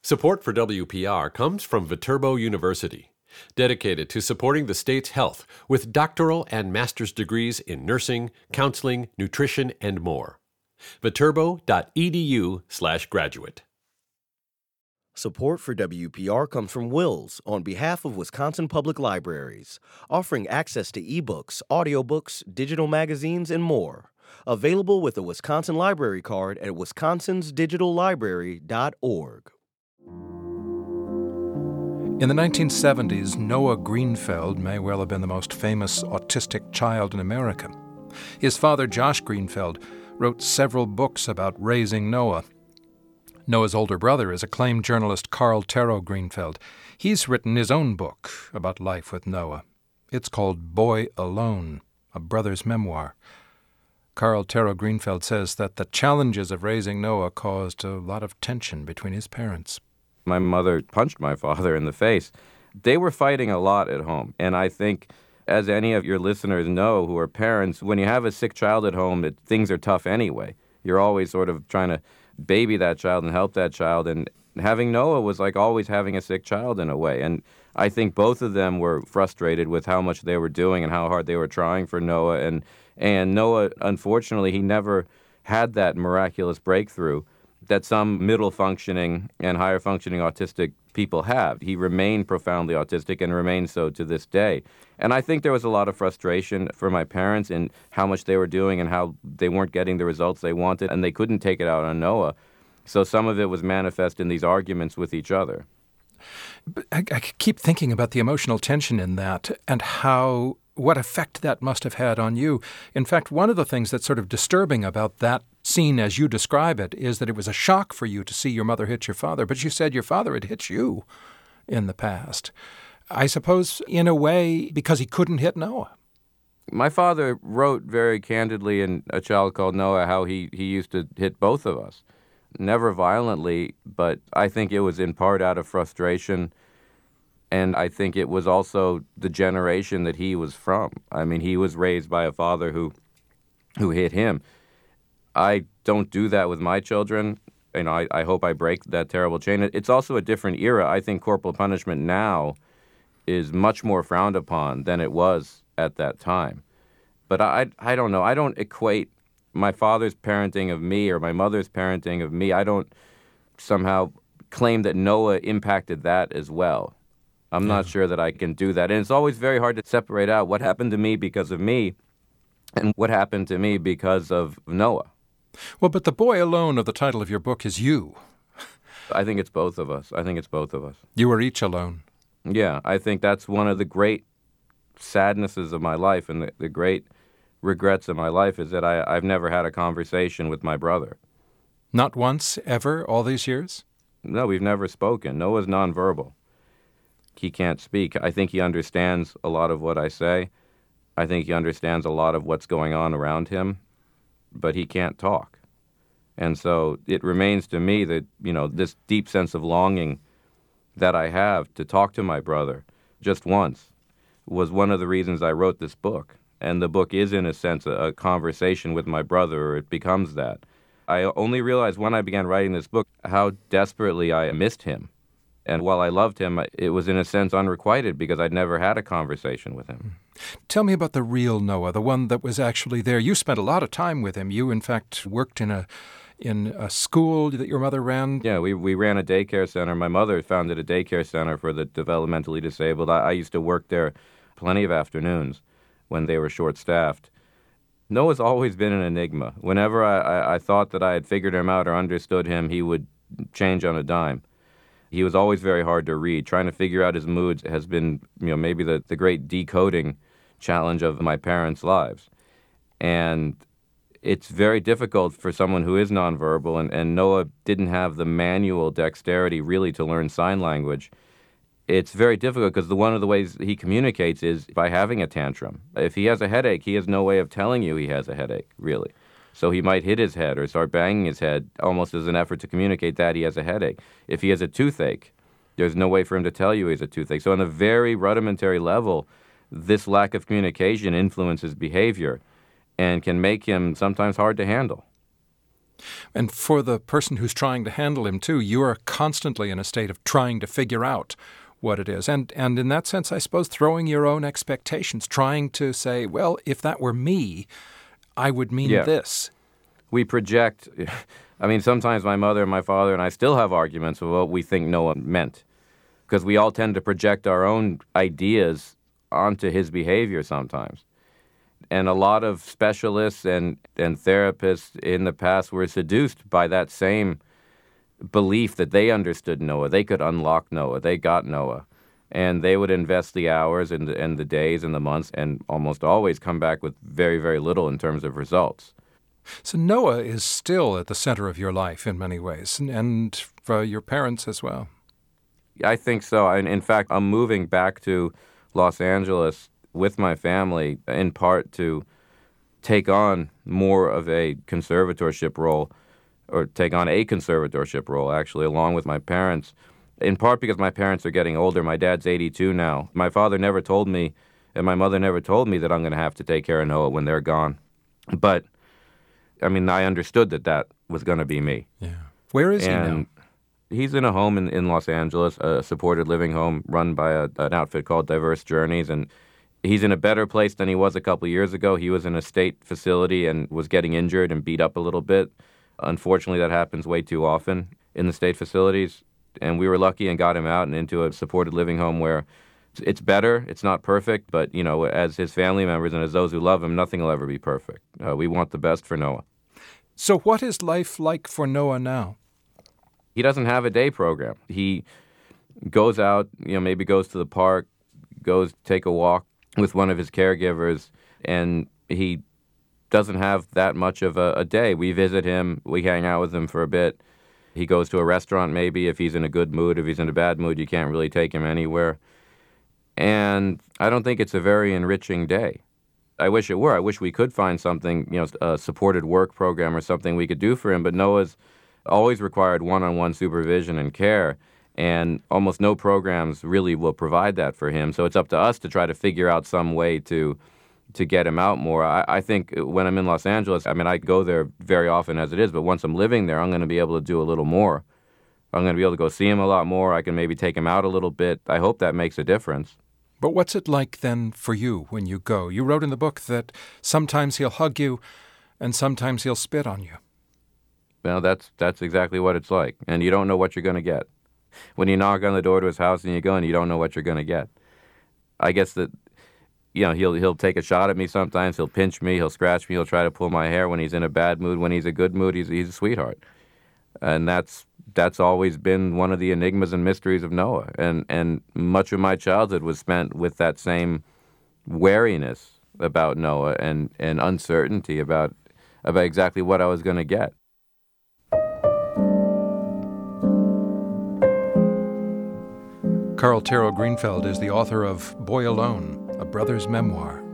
Support for WPR comes from Viterbo University, dedicated to supporting the state's health with doctoral and master's degrees in nursing, counseling, nutrition, and more. viterbo.edu/graduate. Support for WPR comes from Wills on behalf of Wisconsin Public Libraries, offering access to ebooks, audiobooks, digital magazines, and more. Available with a Wisconsin Library Card at wisconsinsdigitallibrary.org. In the 1970s, Noah Greenfeld may well have been the most famous autistic child in America. His father, Josh Greenfeld, wrote several books about raising Noah. Noah's older brother is acclaimed journalist Carl Terro Greenfeld. He's written his own book about life with Noah. It's called Boy Alone, a brother's memoir. Carl Terro Greenfeld says that the challenges of raising Noah caused a lot of tension between his parents. My mother punched my father in the face. They were fighting a lot at home, and I think, as any of your listeners know who are parents, when you have a sick child at home, things are tough anyway. You're always sort of trying to baby that child and help that child, and having Noah was like always having a sick child in a way. And I think both of them were frustrated with how much they were doing and how hard they were trying for Noah. And Noah, unfortunately, he never had that miraculous breakthrough that some middle-functioning and higher-functioning autistic people have. He remained profoundly autistic and remains so to this day. And I think there was a lot of frustration for my parents in how much they were doing and how they weren't getting the results they wanted, and they couldn't take it out on Noah. So some of it was manifest in these arguments with each other. But I keep thinking about the emotional tension in that and what effect that must have had on you. In fact, one of the things that's sort of disturbing about that scene as you describe it is that it was a shock for you to see your mother hit your father, but you said your father had hit you in the past. I suppose, in a way, because he couldn't hit Noah. My father wrote very candidly in A Child Called Noah how he used to hit both of us. Never violently, but I think it was in part out of frustration, and I think it was also the generation that he was from. I mean, he was raised by a father who hit him. I don't do that with my children. You know, I hope I break that terrible chain. It's also a different era. I think corporal punishment now is much more frowned upon than it was at that time. But I don't know. I don't equate my father's parenting of me or my mother's parenting of me. I don't somehow claim that Noah impacted that as well. I'm not sure that I can do that. And it's always very hard to separate out what happened to me because of me and what happened to me because of Noah. Well, but the boy alone of the title of your book is you. I think it's both of us. You were each alone. Yeah, I think that's one of the great sadnesses of my life and the great regrets of my life is that I've never had a conversation with my brother. Not once, ever, all these years? No, we've never spoken. Noah's nonverbal. He can't speak. I think he understands a lot of what I say. I think he understands a lot of what's going on around him, but he can't talk. And so it remains to me that, this deep sense of longing that I have to talk to my brother just once was one of the reasons I wrote this book. And the book is, in a sense, a conversation with my brother, or it becomes that. I only realized when I began writing this book how desperately I missed him. And while I loved him, it was, in a sense, unrequited because I'd never had a conversation with him. Tell me about the real Noah, the one that was actually there. You spent a lot of time with him. You, in fact, worked in a school that your mother ran? Yeah, we ran a daycare center. My mother founded a daycare center for the developmentally disabled. I used to work there plenty of afternoons when they were short-staffed. Noah's always been an enigma. Whenever I thought that I had figured him out or understood him, he would change on a dime. He was always very hard to read. Trying to figure out his moods has been, maybe the great decoding challenge of my parents' lives. And it's very difficult for someone who is nonverbal, and Noah didn't have the manual dexterity really to learn sign language. It's very difficult because one of the ways he communicates is by having a tantrum. If he has a headache, he has no way of telling you he has a headache, really. So he might hit his head or start banging his head almost as an effort to communicate that he has a headache. If he has a toothache, there's no way for him to tell you he has a toothache. So on a very rudimentary level, this lack of communication influences behavior and can make him sometimes hard to handle. And for the person who's trying to handle him, too, you are constantly in a state of trying to figure out what it is. And in that sense, I suppose, throwing your own expectations, trying to say, well, if that were me, I would mean this. We project. I mean, sometimes my mother and my father and I still have arguments of what we think Noah meant, because we all tend to project our own ideas onto his behavior sometimes. And a lot of specialists and therapists in the past were seduced by that same belief that they understood Noah. They could unlock Noah. They got Noah. And they would invest the hours and the days and the months and almost always come back with very, very little in terms of results. So Noah is still at the center of your life in many ways, and for your parents as well. I think so. And in fact, I'm moving back to Los Angeles with my family in part to take on more of a conservatorship role, or take on a conservatorship role, actually, along with my parents, in part because my parents are getting older. My dad's 82 now. My father never told me, and my mother never told me that I'm going to have to take care of Noah when they're gone. But I mean, I understood that was going to be me. Yeah. Where is he now? He's in a home in Los Angeles, a supported living home run by an outfit called Diverse Journeys, and he's in a better place than he was a couple of years ago. He was in a state facility and was getting injured and beat up a little bit. Unfortunately, that happens way too often in the state facilities, and we were lucky and got him out and into a supported living home where it's better. It's not perfect, but, you know, as his family members and as those who love him, nothing will ever be perfect. We want the best for Noah. So what is life like for Noah now? He doesn't have a day program. He goes out, maybe goes to the park, goes take a walk with one of his caregivers, and he doesn't have that much of a day. We visit him. We hang out with him for a bit. He goes to a restaurant maybe if he's in a good mood. If he's in a bad mood, you can't really take him anywhere. And I don't think it's a very enriching day. I wish it were. I wish we could find something, a supported work program or something we could do for him. But Noah's always required one-on-one supervision and care, and almost no programs really will provide that for him. So it's up to us to try to figure out some way to get him out more. I think when I'm in Los Angeles, I go there very often as it is, but once I'm living there, I'm going to be able to do a little more. I'm going to be able to go see him a lot more. I can maybe take him out a little bit. I hope that makes a difference. But what's it like then for you when you go? You wrote in the book that sometimes he'll hug you and sometimes he'll spit on you. Well, that's exactly what it's like. And you don't know what you're going to get. When you knock on the door to his house and you go and you don't know what you're going to get. I guess that, he'll take a shot at me sometimes. He'll pinch me. He'll scratch me. He'll try to pull my hair when he's in a bad mood. When he's in a good mood, he's a sweetheart. And that's always been one of the enigmas and mysteries of Noah. And much of my childhood was spent with that same wariness about Noah and uncertainty about exactly what I was going to get. Carl Terrell Greenfeld is the author of Boy Alone, a brother's memoir.